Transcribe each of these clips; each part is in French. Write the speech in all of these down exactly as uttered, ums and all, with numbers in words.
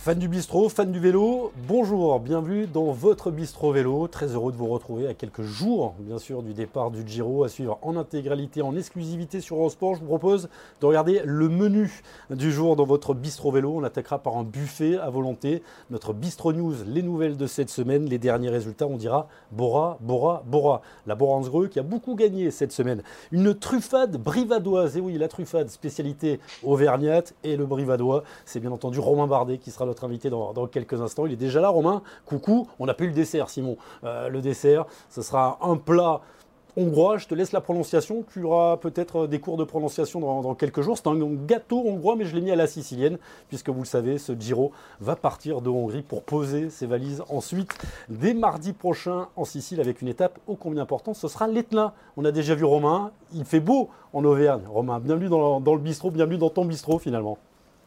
Fan du bistrot, fan du vélo, bonjour, bienvenue dans votre bistrot vélo. Très heureux de vous retrouver à quelques jours, bien sûr, du départ du Giro, à suivre en intégralité, en exclusivité sur Eurosport. Je vous propose de regarder le menu du jour dans votre bistrot vélo. On attaquera par un buffet à volonté. Notre bistrot news, les nouvelles de cette semaine, les derniers résultats, on dira Bora, Bora, Bora. La Boransgreux qui a beaucoup gagné cette semaine. Une truffade brivadoise, et oui, la truffade, spécialité auvergnate, et le brivadois, c'est bien entendu Romain Bardet qui sera notre invité dans, dans quelques instants. Il est déjà là, Romain. Coucou. On n'a pas eu le dessert, Simon. Euh, le dessert, ce sera un plat hongrois. Je te laisse la prononciation. Tu auras peut-être des cours de prononciation dans, dans quelques jours. C'est un gâteau hongrois, mais je l'ai mis à la sicilienne, puisque vous le savez, ce Giro va partir de Hongrie pour poser ses valises ensuite, dès mardi prochain, en Sicile, avec une étape ô combien importante. Ce sera l'Etna. On a déjà vu Romain. Il fait beau en Auvergne. Romain, bienvenue dans, dans le bistrot, bienvenue dans ton bistrot, finalement.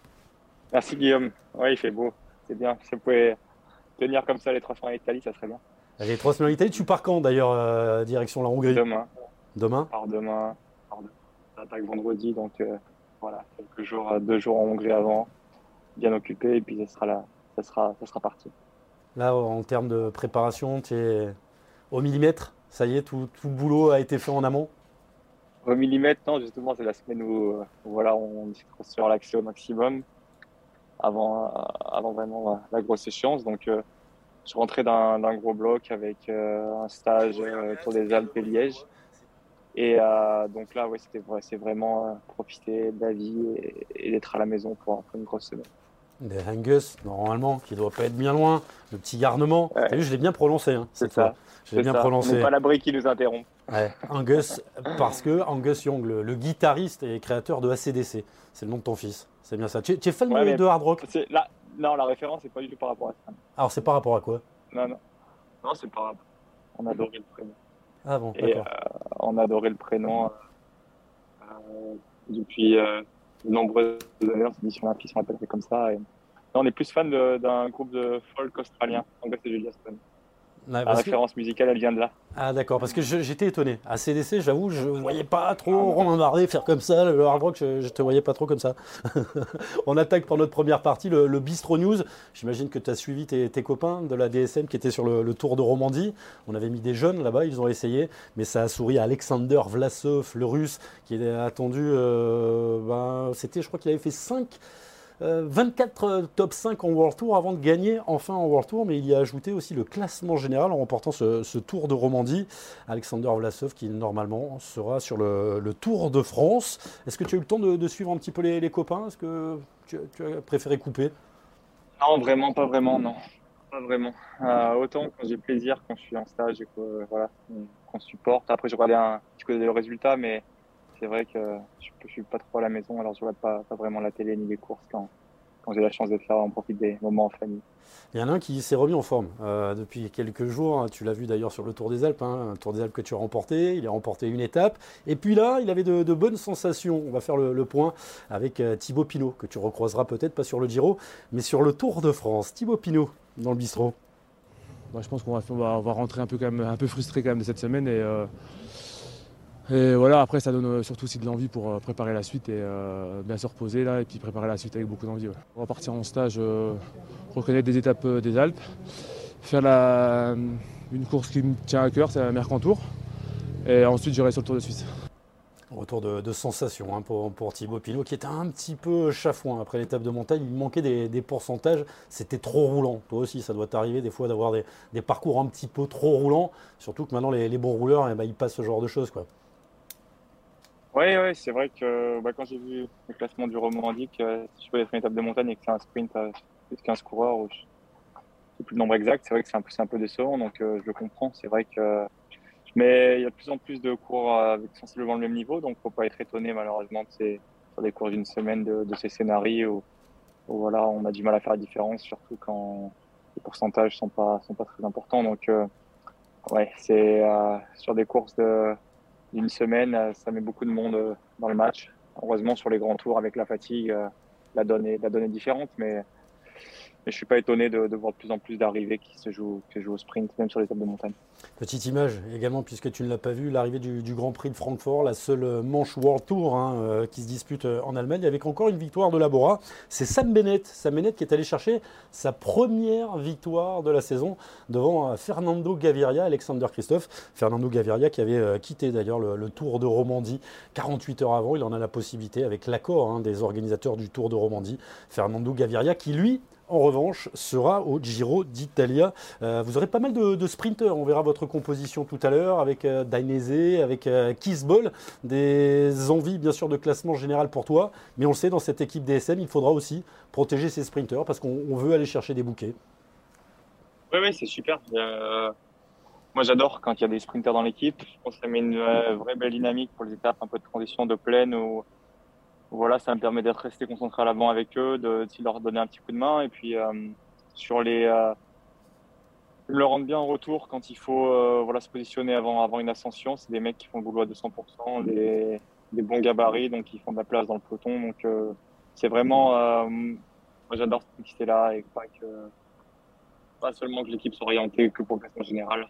Merci Guillaume. Oui, il fait beau. C'est bien. Si vous pouvez tenir comme ça les trois semaines en Italie, ça serait bien. Les trois semaines en Italie, tu pars quand d'ailleurs, euh, direction la Hongrie? Demain. Demain? Alors demain. Alors, on attaque vendredi, donc euh, voilà, quelques jours, deux jours en Hongrie avant, bien occupé, et puis ça sera là, ça sera, ça sera parti. Là, en termes de préparation, tu es au millimètre. Ça y est, tout, tout le boulot a été fait en amont. Au millimètre, non, justement, c'est la semaine où, euh, où, voilà, on essaie de se relaxer au maximum avant, euh, avant vraiment la, la grosse échéance. Donc, euh, je suis rentré d'un d'un gros bloc avec euh, un stage euh, autour des Alpes et Liège. Et euh, donc là, ouais, c'était vrai, c'est vraiment euh, profiter de la vie et, et d'être à la maison pour, pour une grosse semaine. Des Angus, normalement, qui ne doit pas être bien loin. Le petit garnement. T'as Ouais, vu, je l'ai bien prononcé, hein, c'est cette fois. ça, Je l'ai c'est bien ça. On n'est prononcé. pas à l'abri qui nous interrompt. Ouais, Angus, parce que Angus Young, le, le guitariste et créateur de A C D C, c'est le nom de ton fils. C'est bien ça. Tu es, tu es fan Ouais, de, mais de hard rock? c'est là, non, la référence, c'est pas du tout par rapport à ça. Alors, c'est par rapport à quoi? Non, non, non, c'est par rapport. On adorait le prénom. Ah bon, Et euh, d'accord. on adorait le prénom euh, depuis euh, de nombreuses années. On s'est dit sur la piste, on l'appellerait comme ça. Et... Non, on est plus fan de- d'un groupe de folk australien, Angus et Julia Stone. Ouais, La parce que, référence musicale, elle vient de là. ah d'accord, parce que je- j'étais étonné. A C D C, j'avoue, je voyais pas Ah trop non. Romain Bardet faire comme ça. Le hard rock, je, je te voyais pas trop comme ça. On attaque pour notre première partie, le, le Bistro News. J'imagine que tu as suivi tes, tes copains de la D S M qui étaient sur le, le Tour de Romandie. On avait mis des jeunes là-bas, ils ont essayé, mais ça a souri à Alexander Vlasov, le russe, qui est attendu. Euh, ben, c'était, je crois qu'il avait fait cinq. Euh, vingt-quatre euh, top cinq en World Tour avant de gagner enfin en World Tour, mais il y a ajouté aussi le classement général en remportant ce, ce Tour de Romandie. Alexander Vlasov qui normalement sera sur le, le Tour de France. Est-ce que tu as eu le temps de, de suivre un petit peu les, les copains? Est-ce que tu, tu as préféré couper? Non, vraiment, pas vraiment, non. Pas vraiment. Euh, autant quand j'ai plaisir, quand je suis en stage et que euh, voilà, qu'on qu'on supporte. Après, je regardais un petit peu le résultat, mais c'est vrai que je, je suis pas trop à la maison, alors je regarde pas, pas vraiment la télé ni les courses quand, quand j'ai la chance d'être là, on profite des moments en famille. Il y en a un qui s'est remis en forme euh, depuis quelques jours. Hein. Tu l'as vu d'ailleurs sur le Tour des Alpes, hein, un Tour des Alpes que tu as remporté. Il a remporté une étape. Et puis là, il avait de, de bonnes sensations. On va faire le, le point avec euh, Thibaut Pinot, que tu recroiseras peut-être pas sur le Giro, mais sur le Tour de France. Thibaut Pinot, dans le bistrot. Bah, je pense qu'on va, on va, on va rentrer un peu, quand même, un peu frustré quand même de cette semaine. Et, euh, et voilà, après, ça donne euh, surtout aussi de l'envie pour euh, préparer la suite et euh, bien se reposer là, et puis préparer la suite avec beaucoup d'envie. Ouais. On va partir en stage, euh, reconnaître des étapes euh, des Alpes, faire la, une course qui me tient à cœur, c'est la Mercantour. Et ensuite, j'irai sur le Tour de Suisse. Retour de, de sensation hein, pour, pour Thibaut Pinot, qui était un petit peu chafouin après l'étape de montagne. Il manquait des, des pourcentages. C'était trop roulant. Toi aussi, ça doit t'arriver des fois d'avoir des, des parcours un petit peu trop roulants. Surtout que maintenant, les, les bons rouleurs, eh ben, ils passent ce genre de choses, quoi. Oui, ouais, c'est vrai que bah, quand j'ai vu le classement du Romandie, que si je peux être une étape de montagne et que c'est un sprint à plus de quinze coureurs, ou je sais plus le nombre exact, c'est vrai que c'est un peu, c'est un peu décevant, donc euh, je le comprends. C'est vrai que mais il y a de plus en plus de cours euh, avec sensiblement le même niveau, donc faut pas être étonné malheureusement de ces, sur des cours d'une semaine de, de ces scénarios où, où, voilà, on a du mal à faire la différence, surtout quand les pourcentages sont pas sont pas très importants. Donc euh, ouais, c'est euh, sur des courses de, d'une semaine, euh, ça met beaucoup de monde euh, dans le match. Heureusement sur les grands tours avec la fatigue, euh, la donne est la donne est différente, mais mais je suis pas étonné de, de voir de plus en plus d'arrivées qui se jouent, qui se jouent au sprint, même sur les étapes de montagne. Petite image également, puisque tu ne l'as pas vu, l'arrivée du, du Grand Prix de Francfort, la seule manche World Tour hein, euh, qui se dispute en Allemagne, avec encore une victoire de la Bora. C'est Sam Bennett, Sam Bennett qui est allé chercher sa première victoire de la saison devant Fernando Gaviria, Alexander Christophe. Fernando Gaviria qui avait euh, quitté d'ailleurs le, le Tour de Romandie quarante-huit heures avant. Il en a la possibilité avec l'accord hein, des organisateurs du Tour de Romandie. Fernando Gaviria qui lui, en revanche, sera au Giro d'Italia. Euh, vous aurez pas mal de, de sprinteurs. On verra votre composition tout à l'heure avec euh, Dainese, avec euh, Kisbol. Des envies, bien sûr, de classement général pour toi. Mais on le sait, dans cette équipe D S M, il faudra aussi protéger ces sprinteurs parce qu'on on veut aller chercher des bouquets. Oui, oui, c'est super. Euh, moi, j'adore quand il y a des sprinteurs dans l'équipe. Je pense que ça met une euh, vraie belle dynamique pour les étapes un peu de transition, de plaine où voilà, ça me permet d'être resté concentré à l'avant avec eux, de, de leur donner un petit coup de main. Et puis, euh, sur les, euh, le rendre bien en retour quand il faut euh, voilà, se positionner avant, avant une ascension. C'est des mecs qui font le boulot à deux cents pour cent, des, des bons gabarits, donc ils font de la place dans le peloton. Donc, euh, c'est vraiment, euh, moi, j'adore cette mixité-là et pas que, pas seulement que l'équipe soit orientée que pour le classement général.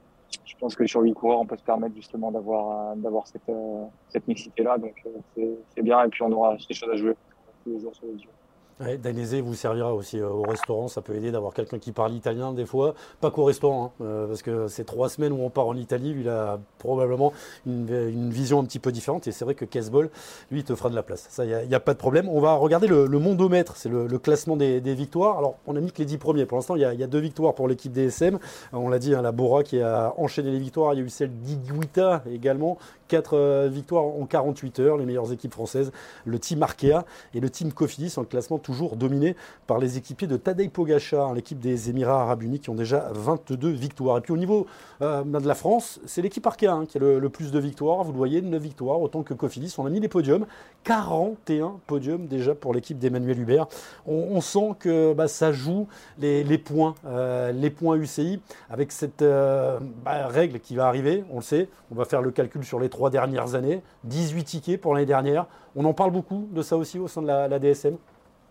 Je pense que sur huit coureurs, on peut se permettre justement d'avoir, euh, d'avoir cette, euh, cette mixité-là. Donc, euh, c'est, c'est bien. Et puis, on aura des choses à jouer tous les jours sur les yeux. Ouais, Dainese vous servira aussi euh, au restaurant. Ça peut aider d'avoir quelqu'un qui parle italien des fois. Pas qu'au restaurant, hein, euh, parce que ces trois semaines où on part en Italie, lui, il a probablement une, une vision un petit peu différente. Et c'est vrai que Kesbol, lui, il te fera de la place. Ça, il n'y a, a pas de problème. On va regarder le, le mondomètre. C'est le, le classement des, des victoires. Alors, on a mis que les dix premiers. Pour l'instant, il y, a, il y a deux victoires pour l'équipe D S M. On l'a dit, hein, la Bora qui a enchaîné les victoires. Il y a eu celle d'Iguita également. Quatre euh, victoires en quarante-huit heures. Les meilleures équipes françaises. Le team Arkea et le team Cofidis en classement toujours dominé par les équipiers de Tadej Pogacar, l'équipe des Émirats Arabes Unis qui ont déjà vingt-deux victoires. Et puis au niveau euh, de la France, c'est l'équipe Arkea hein, qui a le, le plus de victoires. Vous le voyez, neuf victoires, autant que Cofidis. On a mis les podiums, quarante et un podiums déjà pour l'équipe d'Emmanuel Hubert. On, on sent que bah, ça joue les, les points, euh, les points U C I avec cette euh, bah, règle qui va arriver. On le sait, on va faire le calcul sur les trois dernières années. dix-huit tickets pour l'année dernière. On en parle beaucoup de ça aussi au sein de la, la D S M.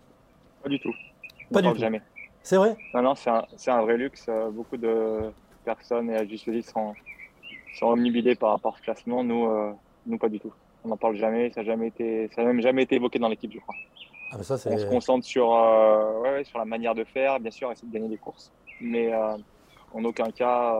Pas du tout. Pas du tout. Jamais. C'est vrai? Non, non, c'est un, c'est un vrai luxe. Euh, Beaucoup de personnes, et à juste titre, sont, sont omnibilées par rapport à ce classement. Nous, euh, nous, pas du tout. On n'en parle jamais. Ça n'a jamais été, ça n'a même jamais été évoqué dans l'équipe, je crois. Ah, ça, c'est... On se concentre sur, euh, ouais, ouais, sur la manière de faire, bien sûr, essayer de gagner des courses. Mais euh, en aucun cas, euh,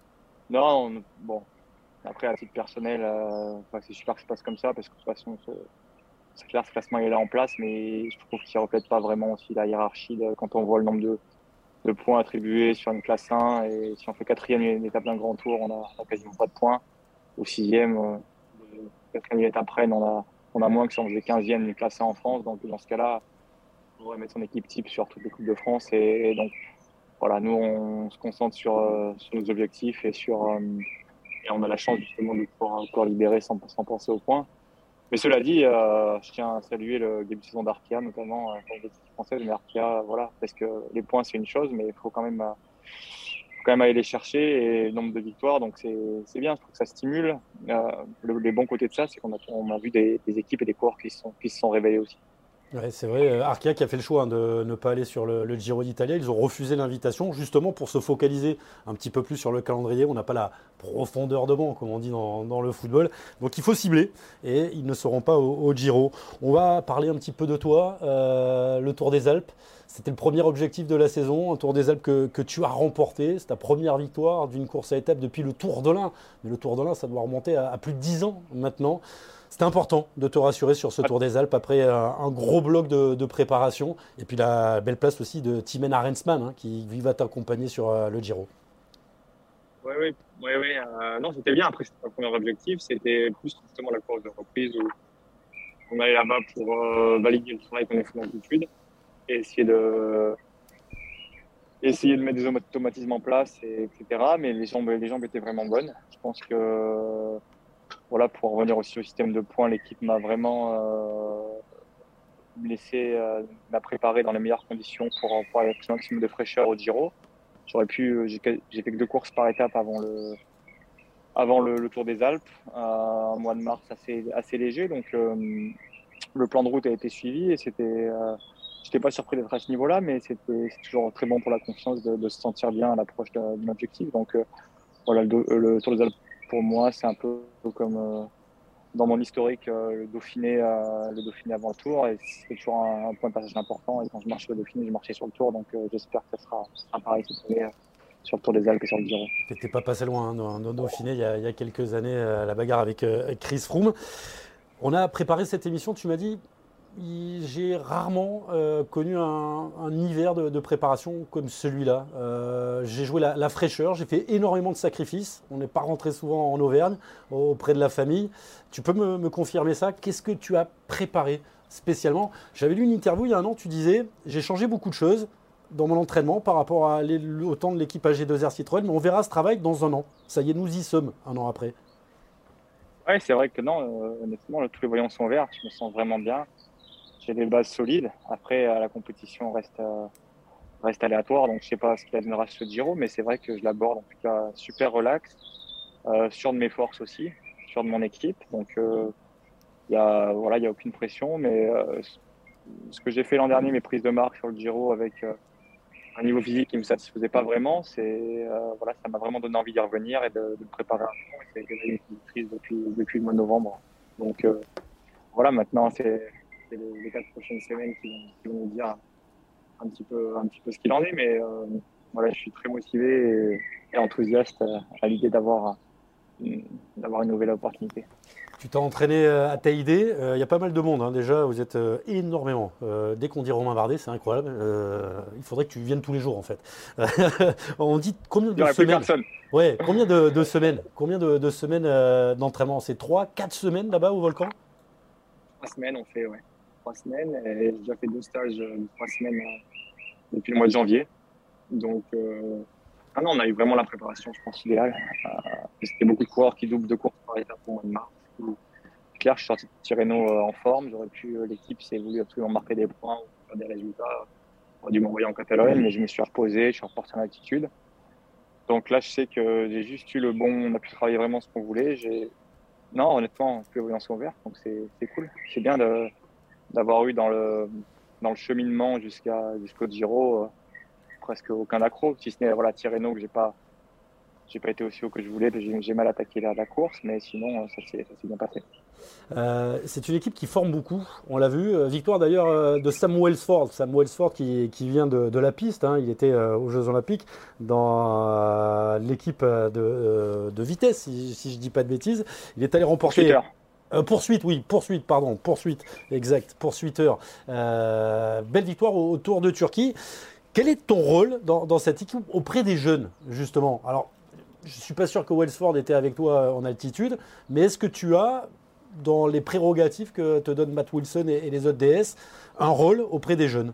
non, on- bon. Après, à titre personnel, euh, enfin, c'est super que ça se passe comme ça parce que de toute façon, c'est c'est clair, ce classement est là en place, mais je trouve qu'il ne reflète pas vraiment aussi la hiérarchie de- quand on voit le nombre de, de points attribués sur une classe un. Et si on fait quatrième une étape d'un grand tour, on n'a on a quasiment pas de points. Au sixième, euh, quatrième étape après, on a, on a moins que si on faisait quinzième d'une classe un en France. Donc dans ce cas-là, on devrait mettre son équipe type sur toutes les Coupes de France. Et, et donc voilà, nous, on se concentre sur, euh, sur nos objectifs et, sur, euh, et on a la chance justement de pouvoir encore libérer sans, sans penser aux points. Mais cela dit, euh, je tiens à saluer le début de saison d'Arkea, notamment euh, pour les équipes françaises. Mais Arkea, voilà, parce que les points, c'est une chose, mais il faut quand même, euh, faut quand même aller les chercher et le nombre de victoires. Donc, c'est, c'est bien, je trouve que ça stimule. Euh, le, les bons côtés de ça, c'est qu'on a, on a vu des, des équipes et des coureurs qui se sont, qui se sont révélés aussi. Ouais, c'est vrai, euh, Arkea qui a fait le choix hein, de ne pas aller sur le, le Giro d'Italia. Ils ont refusé l'invitation justement pour se focaliser un petit peu plus sur le calendrier. On n'a pas la profondeur de banc, comme on dit dans, dans le football. Donc il faut cibler et ils ne seront pas au, au Giro. On va parler un petit peu de toi. Euh, le Tour des Alpes, c'était le premier objectif de la saison. Un Tour des Alpes que, que tu as remporté. C'est ta première victoire d'une course à étapes depuis le Tour de l'Ain. Mais le Tour de l'Ain, ça doit remonter à, à plus de dix ans maintenant. C'était important de te rassurer sur ce Tour des Alpes après un, un gros bloc de, de préparation. Et puis la belle place aussi de Timen Arensman hein, qui va t'accompagner sur euh, le Giro. Oui, oui, oui, oui. Euh, non, c'était bien. Après, c'était pas le premier objectif. C'était plus justement la course de reprise où on allait là-bas pour euh, valider le travail qu'on a fait d'altitude et essayer de, essayer de mettre des automatismes en place, et, etc. Mais les jambes, les jambes étaient vraiment bonnes. Je pense que, voilà, pour revenir aussi au système de points, l'équipe m'a vraiment euh, laissé, euh, m'a préparé dans les meilleures conditions pour, pour avoir un maximum de fraîcheur au Giro. J'aurais pu, j'ai, j'ai fait que deux courses par étape avant le, avant le, le Tour des Alpes, euh, un mois de mars assez, assez léger. Donc, euh, le plan de route a été suivi et c'était, euh, j'étais pas surpris d'être à ce niveau-là, mais c'était c'est toujours très bon pour la confiance de, de se sentir bien à l'approche de- d'un objectif. Donc euh, voilà, le, Do- euh, le Tour des Alpes pour moi, c'est un peu comme euh, dans mon historique euh, le Dauphiné, euh, le Dauphiné avant le Tour, et c'est toujours un, un point de passage important. Et quand je marche sur le Dauphiné, je marchais sur le Tour, donc euh, j'espère que ça sera, ça sera pareil cette année euh, sur le Tour des Alpes et sur le Giro. T'étais pas passé loin hein, dans, dans Dauphiné il y, a, il y a quelques années, euh, la bagarre avec, euh, avec Chris Froome. On a préparé cette émission, tu m'as dit, il- j'ai rarement euh, connu un, un hiver de, de préparation comme celui-là. Euh, j'ai joué la, la fraîcheur, j'ai fait énormément de sacrifices. On n'est pas rentré souvent en Auvergne, auprès de la famille. Tu peux me, me confirmer ça? Qu'est-ce que tu as préparé spécialement? J'avais lu une interview il y a un an, tu disais, j'ai changé beaucoup de choses dans mon entraînement par rapport à les- au temps de l'équipe A G deux R Citroën, mais on verra ce travail dans un an. Ça y est, nous y sommes un an après. Ouais, c'est vrai que non, euh, honnêtement, tous les voyants sont verts, je me sens vraiment bien. J'ai des bases solides. Après, euh, la compétition reste, euh, reste aléatoire, donc je sais pas ce qu'il adviendra sur le Giro, mais c'est vrai que je l'aborde en tout cas super relax, euh, sûr de mes forces aussi, sûr de mon équipe. Donc, euh, il y a, voilà, il y a aucune pression, mais euh, ce que j'ai fait l'an dernier, mes prises de marque sur le Giro avec euh, un niveau physique qui me satisfaisait pas vraiment, c'est euh, voilà, ça m'a vraiment donné envie d'y revenir et de, de me préparer un fond. Et c'est une prise depuis, depuis le mois de novembre. Donc euh, voilà, maintenant c'est c'est les, les quatre prochaines semaines qui vont, qui vont nous dire un petit peu, un petit peu ce qu'il en est, mais euh, voilà, je suis très motivé et, et enthousiaste à l'idée d'avoir une, d'avoir une nouvelle opportunité. Tu t'es entraîné euh, à ta idée. Il y a pas mal de monde hein, déjà. Vous êtes euh, énormément. Euh, dès qu'on dit Romain Bardet, c'est incroyable. Euh, il faudrait que tu viennes tous les jours en fait. On dit combien Il n'y de aurait plus semaines? personne. Ouais, combien de, de semaines? Combien de, de semaines euh, d'entraînement? C'est trois, quatre semaines là-bas au volcan? Trois semaines, on fait, ouais. Trois semaines. Et j'ai déjà fait deux stages de trois semaines euh, depuis le mois de janvier. Donc, euh, ah non, on a eu vraiment la préparation, je pense, idéale. Euh, C'était beaucoup de coureurs qui doublent de courses par étape au mois de mars. C'est clair, je suis sorti de Tirreno euh, en forme. J'aurais pu, euh, l'équipe s'est voulu absolument marquer des points ou faire des résultats. On aurait dû m'envoyer en Catalogne, mais je me suis reposé, je suis reporté en altitude. Donc là, je sais que j'ai juste eu le bon, on a pu travailler vraiment ce qu'on voulait. J'ai, non, honnêtement, tous les voyants sont ouverts, donc c'est, c'est cool. C'est bien de, d'avoir eu dans le, dans le cheminement jusqu'à, jusqu'au Giro, euh, presque aucun accro, si ce n'est, voilà, Tirreno que j'ai pas, j'ai pas été aussi haut que je voulais, j'ai, j'ai mal attaqué la, la course, mais sinon, ça s'est, ça s'est bien passé. Euh, c'est une équipe qui forme beaucoup, on l'a vu. Euh, victoire d'ailleurs euh, de Sam Welsford. Sam Welsford qui, qui vient de, de la piste. Hein. Il était euh, aux Jeux Olympiques dans euh, l'équipe de, euh, de vitesse, si, si je ne dis pas de bêtises. Il est allé remporter. Euh, poursuite, oui, poursuite, pardon, poursuite, exact, poursuiteur. Euh, belle victoire au, au Tour de Turquie. Quel est ton rôle dans, dans cette équipe auprès des jeunes, justement? Alors, je ne suis pas sûr que Welsford était avec toi en altitude, mais est-ce que tu as, dans les prérogatives que te donnent Matt Wilson et, et les autres D S, un rôle auprès des jeunes?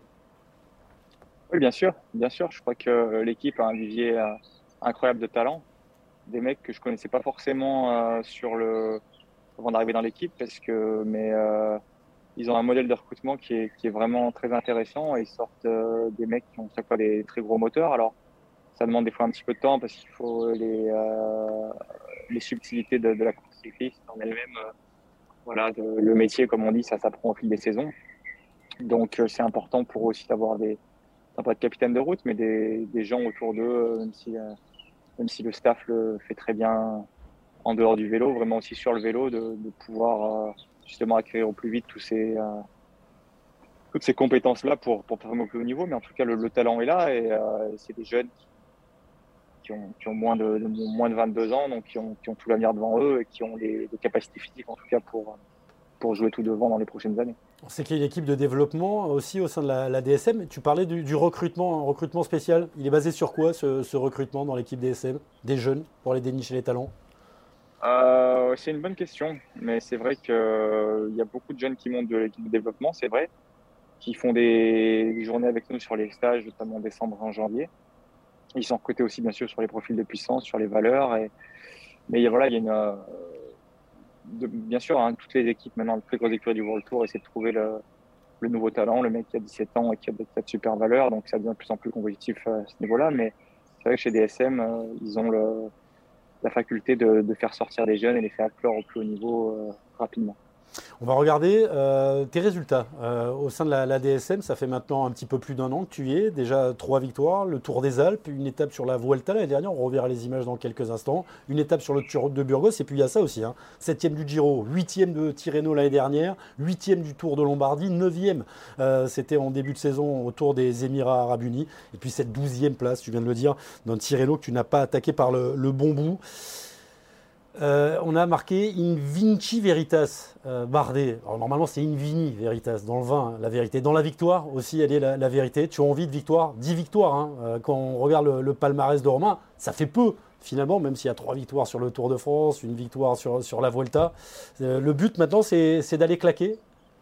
Oui, bien sûr, bien sûr. Je crois que l'équipe a un vivier euh, incroyable de talent. Des mecs que je connaissais pas forcément euh, sur le avant d'arriver dans l'équipe, parce que mais euh, ils ont un modèle de recrutement qui est qui est vraiment très intéressant et ils sortent euh, des mecs qui ont chaque fois des très gros moteurs. Alors ça demande des fois un petit peu de temps parce qu'il faut les euh, les subtilités de, de la course cycliste en elle-même. Euh, voilà, de, le métier comme on dit, ça s'apprend au fil des saisons. Donc euh, c'est important pour eux aussi d'avoir des pas de capitaine de route, mais des, des gens autour d'eux, même si, euh, même si le staff le fait très bien en dehors du vélo, vraiment aussi sur le vélo, de, de pouvoir euh, justement acquérir au plus vite tous ces, euh, toutes ces compétences-là pour, pour performer au plus haut niveau. Mais en tout cas, le, le talent est là et euh, c'est des jeunes qui, qui, ont, qui ont moins de, de moins de vingt-deux ans, donc qui ont, qui ont tout l'avenir devant eux et qui ont des, des capacités physiques en tout cas pour, pour jouer tout devant dans les prochaines années. On sait qu'il y a une équipe de développement aussi au sein de la, la D S M. Tu parlais du, du recrutement, un recrutement spécial. Il est basé sur quoi ce, ce recrutement dans l'équipe D S M? Des jeunes pour les dénicher les talents? euh, C'est une bonne question, mais c'est vrai qu'il euh, y a beaucoup de jeunes qui montent de l'équipe de développement, c'est vrai, qui font des, des journées avec nous sur les stages, notamment en décembre et en janvier. Ils sont recrutés aussi, bien sûr, sur les profils de puissance, sur les valeurs. Et, mais voilà, il y a une, euh, de, bien sûr, hein, toutes les équipes maintenant, les très grosses écuries du World Tour, essaient de trouver le, le nouveau talent, le mec qui a dix-sept ans et qui a de super valeur, donc ça devient de plus en plus compétitif à ce niveau-là. Mais c'est vrai que chez D S M, euh, ils ont le, la faculté de, de faire sortir des jeunes et les faire éclore au plus haut niveau euh, rapidement. On va regarder euh, tes résultats euh, au sein de la, la D S M. Ça fait maintenant un petit peu plus d'un an que tu y es. Déjà trois victoires, le Tour des Alpes, une étape sur la Vuelta l'année dernière. On reverra les images dans quelques instants. Une étape sur le Tour de Burgos. Et puis il y a ça aussi. Hein. Septième du Giro, huitième de Tirreno l'année dernière, huitième du Tour de Lombardie, neuvième. Euh, C'était en début de saison au Tour des Émirats Arabes Unis. Et puis cette douzième place, tu viens de le dire, d'un Tirreno que tu n'as pas attaqué par le, le bon bout. Euh, on a marqué In Vinci Veritas, euh, Bardet. Alors normalement c'est In Vini Veritas, dans le vin, hein, la vérité. Dans la victoire aussi, elle est la, la vérité. Tu as envie de victoire, dix victoires. Hein. Euh, quand on regarde le, le palmarès de Romain, ça fait peu finalement, même s'il y a trois victoires sur le Tour de France, une victoire sur, sur la Vuelta. Euh, le but maintenant c'est d'aller claquer.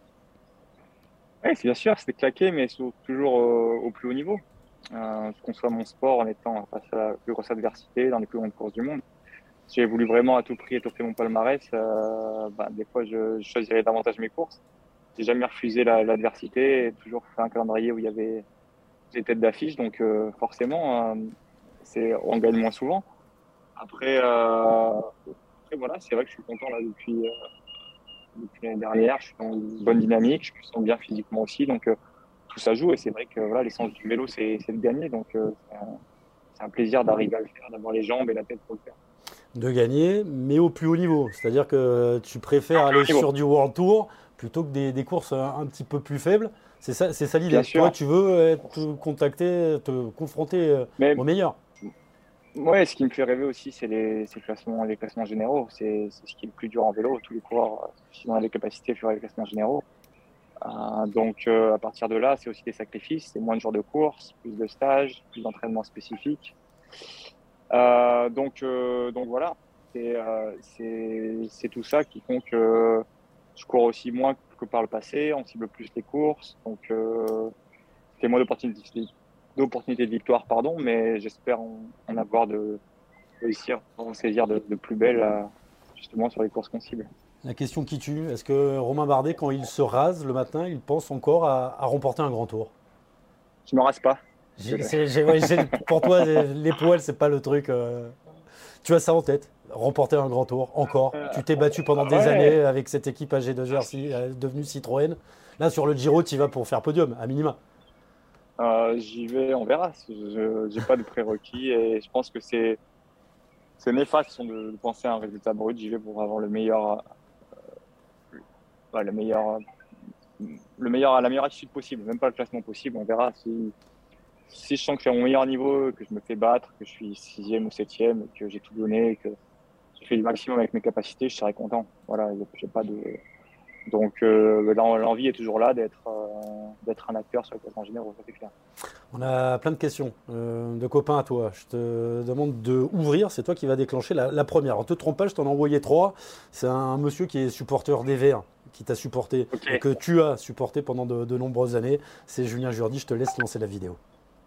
Oui, c'est bien sûr, c'est de claquer, mais toujours euh, au plus haut niveau. Euh, je conçois mon sport en étant face à la plus grosse adversité dans les plus grandes courses du monde. Si j'ai voulu vraiment à tout prix étoffer mon palmarès, euh, bah, des fois je, je choisirais davantage mes courses. J'ai jamais refusé l'adversité, la, toujours fait un calendrier où il y avait des têtes d'affiche, donc euh, forcément, euh, c'est, on gagne moins souvent. Après, euh, après voilà, c'est vrai que je suis content là depuis, euh, depuis l'année dernière. Je suis dans une bonne dynamique, je me sens bien physiquement aussi, donc euh, tout ça joue. Et c'est vrai que voilà, l'essence du vélo, c'est de gagner, donc euh, c'est un, un plaisir d'arriver à le faire, d'avoir les jambes et la tête pour le faire. De gagner, mais au plus haut niveau. C'est-à-dire que tu préfères aller sur du World Tour plutôt que des, des courses un, un petit peu plus faibles. C'est ça, c'est ça l'idée. Toi, tu veux être contacté, te confronter mais, au meilleur. Ouais, ce qui me fait rêver aussi, c'est les, les, classements, les classements généraux. C'est ce qui est le plus dur en vélo. Tous les coureurs, s'ils ont les capacités, feraient les classements généraux. Euh, donc, euh, à partir de là, c'est aussi des sacrifices. C'est moins de jours de course, plus de stages, plus d'entraînement spécifique. Euh, donc, euh, donc voilà, c'est euh, tout ça qui font que je cours aussi moins que par le passé, on cible plus les courses, donc euh, c'est moins d'opportunités de victoire, pardon, mais j'espère en, en avoir de réussir, en saisir de, de plus belles euh, justement sur les courses qu'on cible. La question qui tue, est-ce que Romain Bardet, quand il se rase le matin, il pense encore à, à remporter un grand tour? Je ne me rase pas. J'ai, ouais, pour toi, les poils, c'est pas le truc. Euh... Tu as ça en tête, remporter un grand tour, encore. Tu t'es battu pendant des ouais. années avec cette équipe A G deux R euh, devenue Citroën. Là, sur le Giro, tu y vas pour faire podium, à minima. Euh, J'y vais, on verra. Je n'ai pas de prérequis et je pense que c'est néfaste de, de penser à un résultat brut. J'y vais pour avoir le meilleur, euh, bah, le meilleur, le meilleur, la meilleure attitude possible, même pas le classement possible. On verra si. Si je sens que je suis à mon meilleur niveau, que je me fais battre, que je suis sixième ou septième, que j'ai tout donné, que j'ai fait du maximum avec mes capacités, je serai content. Voilà, j'ai pas de. Donc euh, l'envie est toujours là d'être euh, d'être un acteur sur le classement général, ça c'est clair. On a plein de questions euh, de copains à toi. Je te demande de ouvrir, c'est toi qui vas déclencher la, la première. Alors, ne te trompe pas, je t'en ai envoyé trois. C'est un monsieur qui est supporter des Verts, qui t'a supporté, okay. que tu as supporté pendant de, de nombreuses années. C'est Julien Jourdi, je te laisse lancer la vidéo.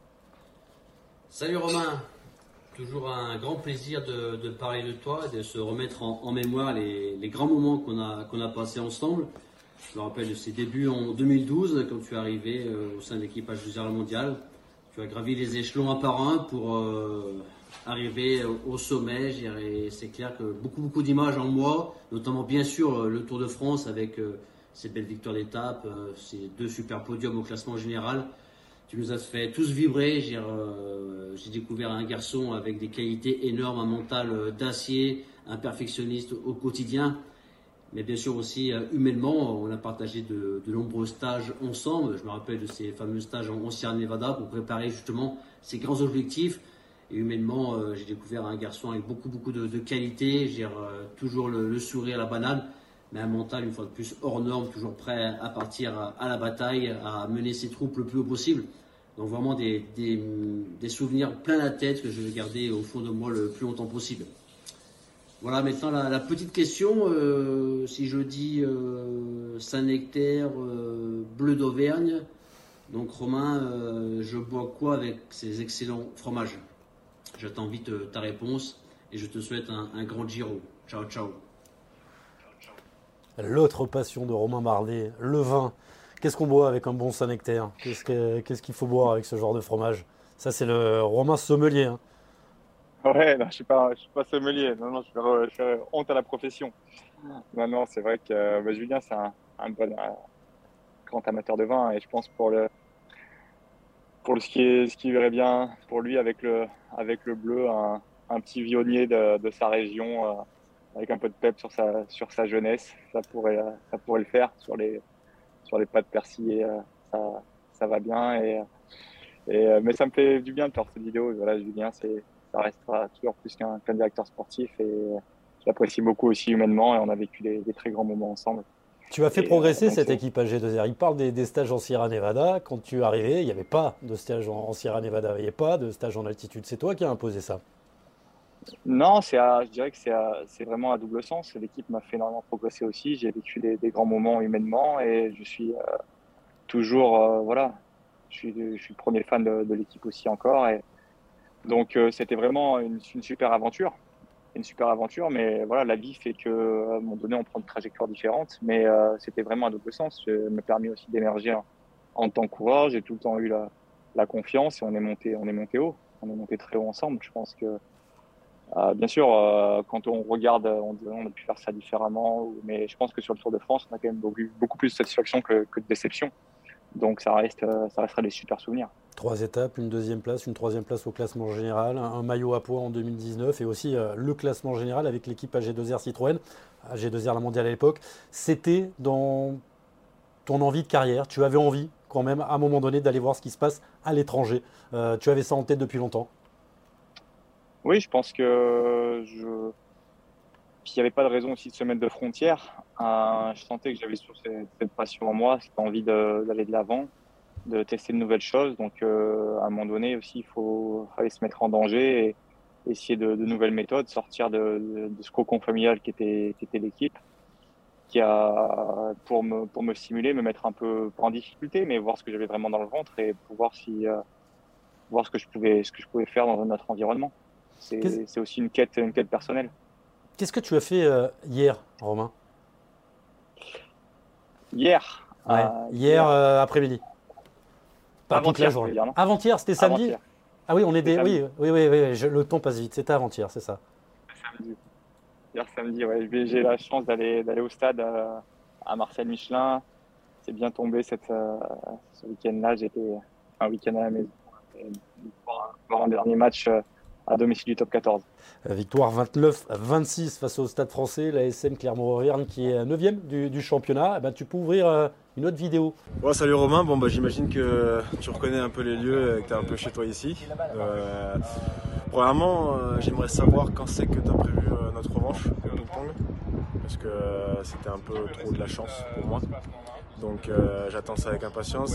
Salut Romain, toujours un grand plaisir de, de parler de toi et de se remettre en, en mémoire les, les grands moments qu'on a, qu'on a passés ensemble. Je me rappelle de ses débuts en deux mille douze, quand tu es arrivé euh, au sein de l'équipage du Zéro mondial. Tu as gravi les échelons un par un pour euh, arriver au, au sommet. C'est clair que beaucoup, beaucoup d'images en moi, notamment bien sûr le Tour de France avec euh, ces belles victoires d'étape, euh, ces deux super podiums au classement général. Tu nous as fait tous vibrer. J'ai euh, découvert un garçon avec des qualités énormes, un mental d'acier, un perfectionniste au quotidien. Mais bien sûr aussi euh, humainement, on a partagé de, de nombreux stages ensemble. Je me rappelle de ces fameux stages en, en Sierra Nevada pour préparer justement ces grands objectifs. Et humainement, euh, j'ai découvert un garçon avec beaucoup, beaucoup de, de qualités. J'ai euh, toujours le, le sourire, la banane, mais un mental une fois de plus hors norme, toujours prêt à partir à, à la bataille, à mener ses troupes le plus haut possible. Donc vraiment des, des, des souvenirs plein la tête que je vais garder au fond de moi le plus longtemps possible. Voilà, maintenant la, la petite question, euh, si je dis euh, Saint-Nectaire, euh, bleu d'Auvergne, donc Romain, euh, je bois quoi avec ces excellents fromages? J'attends vite euh, ta réponse et je te souhaite un, un grand Giro. Ciao, ciao. L'autre passion de Romain Bardet, le vin. Qu'est-ce qu'on boit avec un bon Saint-Nectaire? Qu'est-ce qu'il qu'est-ce qu'il faut boire avec ce genre de fromage? Ça, c'est le Romain sommelier. Hein. Ouais, non, je suis pas, je suis pas sommelier. Non, non, je fais, re- je fais honte à la profession. Non, non, c'est vrai que euh, bah, Julien, c'est un, un bon, un grand amateur de vin et je pense pour le, pour le, ce qui est, ce qui irait bien pour lui avec le, avec le bleu, un, un petit vionnier de, de sa région euh, avec un peu de pep sur sa, sur sa jeunesse, ça pourrait, euh, ça pourrait le faire sur les, sur les pâtes persillées, euh, ça, ça va bien et, et euh, mais ça me fait du bien de faire cette vidéo. Voilà, Julien, c'est, ça restera toujours plus qu'un qu'un directeur sportif et euh, je l'apprécie beaucoup aussi humainement et on a vécu des, des très grands moments ensemble. Tu as fait Et euh, progresser donc cette c'est équipe à G deux R. Il parle des, des stages en Sierra Nevada. Quand tu es arrivé, il n'y avait pas de stage en, en Sierra Nevada, il n'y avait pas de stage en altitude. C'est toi qui as imposé ça. non, c'est à- je dirais que c'est à- c'est vraiment à double sens. L'équipe m'a fait énormément progresser aussi. J'ai vécu des, des grands moments humainement et je suis euh, toujours euh, voilà, je suis, je suis le premier fan de, de l'équipe aussi encore et donc euh, c'était vraiment une, une super aventure. Une super aventure, mais voilà, la vie fait que à un moment donné, on prend une trajectoire différente. Mais euh, c'était vraiment à double sens. Ça m'a permis aussi d'émerger en, en tant que coureur. J'ai tout le temps eu la, la confiance et on est monté, on est monté haut. On est monté très haut ensemble. Je pense que, euh, bien sûr, euh, quand on regarde, on, dit, on a pu faire ça différemment. Mais je pense que sur le Tour de France, on a quand même beaucoup, beaucoup plus de satisfaction que, que de déception. Donc ça reste, euh, ça restera des super souvenirs. Trois étapes, une deuxième place, une troisième place au classement général, un, un maillot à poids en deux mille dix-neuf et aussi euh, le classement général avec l'équipe A G deux R Citroën, A G deux R la mondiale à l'époque. C'était dans ton envie de carrière. Tu avais envie quand même à un moment donné d'aller voir ce qui se passe à l'étranger. Euh, tu avais ça en tête depuis longtemps. Oui, je pense que je Puis il n'y avait pas de raison aussi de se mettre de frontières. Euh, je sentais que j'avais sur cette, cette passion en moi, cette envie de- d'aller de l'avant, de tester de nouvelles choses. Donc, euh, à un moment donné aussi, il faut, fallait se mettre en danger et essayer de, de nouvelles méthodes, sortir de, de, de ce cocon familial qui était, qui était l'équipe, qui a, pour me, pour me stimuler, me mettre un peu, pas en difficulté, mais voir ce que j'avais vraiment dans le ventre et pouvoir si, euh, voir ce que je pouvais, ce que je pouvais faire dans un autre environnement. Qu'est-ce C'est, c'est aussi une quête, une quête personnelle. qu'est-ce que tu as fait euh, hier, Romain? Hier, Ouais, euh, hier hier, euh, après-midi. Pas toute la avant-hier, tu veux journée. dire, non? Avant-hier, c'était samedi? Avant-hier, Ah oui, on est c'était des. Oui, samedi. oui, oui, oui, je- le temps passe vite. C'était avant-hier, c'est ça. Samedi. Hier samedi, ouais. J'ai j'ai la chance d'aller d'aller au stade euh, à Marcel Michelin. C'est bien tombé cette, euh, ce week-end-là. J'étais un week-end à la maison et voir, un voir un dernier match euh, à domicile du top quatorze. Euh, Victoire vingt-neuf à vingt-six face au Stade français, la S M Clermont-Auvergne qui est neuvième du, du championnat. Eh ben, tu peux ouvrir euh, une autre vidéo. Bon, salut Romain, bon, bah, j'imagine que tu reconnais un peu les lieux, que tu es un peu chez toi ici. Euh, premièrement, euh, j'aimerais savoir quand c'est que tu as prévu euh, notre revanche au ping-pong, parce que euh, c'était un peu trop de la chance pour moi. Donc euh, j'attends ça avec impatience.